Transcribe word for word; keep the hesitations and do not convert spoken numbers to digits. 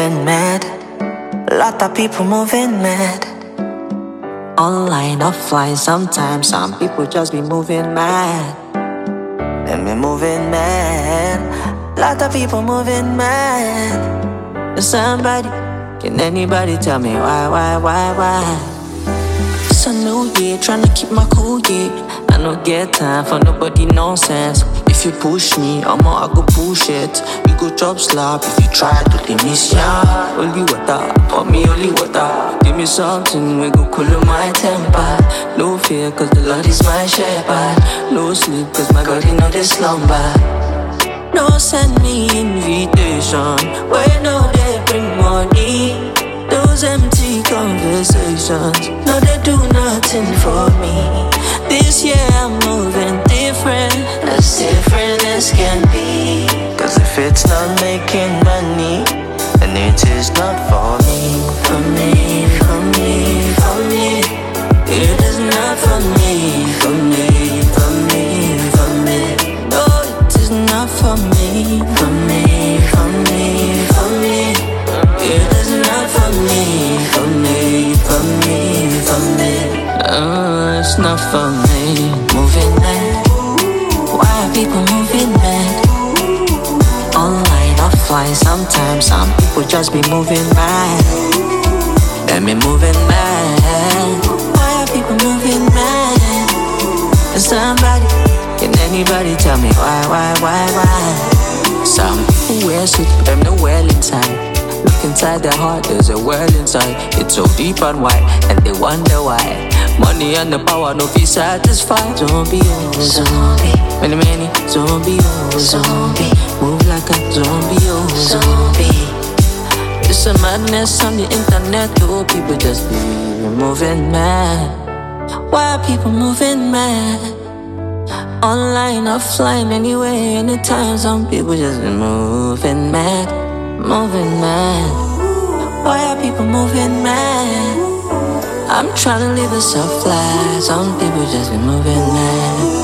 moving mad. Lot of people moving mad. Online, offline, sometimes some people just be moving mad. And me moving mad. Lot of people moving mad. Somebody, can anybody tell me why, why, why, why? It's a new year, tryna keep my cool, yeah. I don't get time for nobody nonsense. If you push me, I'ma I go push it. You go chop slap if you try to leave me yeah. Only water, for me only water. Give me something, we go cool my temper. No fear, cause the Lord is my shepherd. No sleep, cause my God, he know they slumber. No send me invitation, where no they bring money. Those empty conversations, no they do nothing for me. This year I'm moving different, as different as can be. Cause if it's not making money, then it is not for me. For me, for me, for me. It is not for me, for me, for me, for me. No, it is not for me, for me, for me, for me. It is not for me, for me, for me, for me. Oh, it's not for me. Moving mad. Why are people moving mad? Online, offline, sometimes some people just be moving mad. And me moving mad. Why are people moving mad? And somebody, can anybody tell me why, why, why, why? Some people wear suits, but them no well inside. Look inside their heart, there's a world inside. It's so deep and wide, and they wonder why. Money and the power no be satisfied. Zombie, oh zombie, many many zombie, oh zombie. Move like a zombie, oh zombie. It's a madness on the internet, oh people just be moving mad. Why are people moving mad? Online, offline, anyway, anytime. Some people just be moving mad, moving mad. Why are people moving mad? I'm tryna live a soft life. Some people just be moving mad.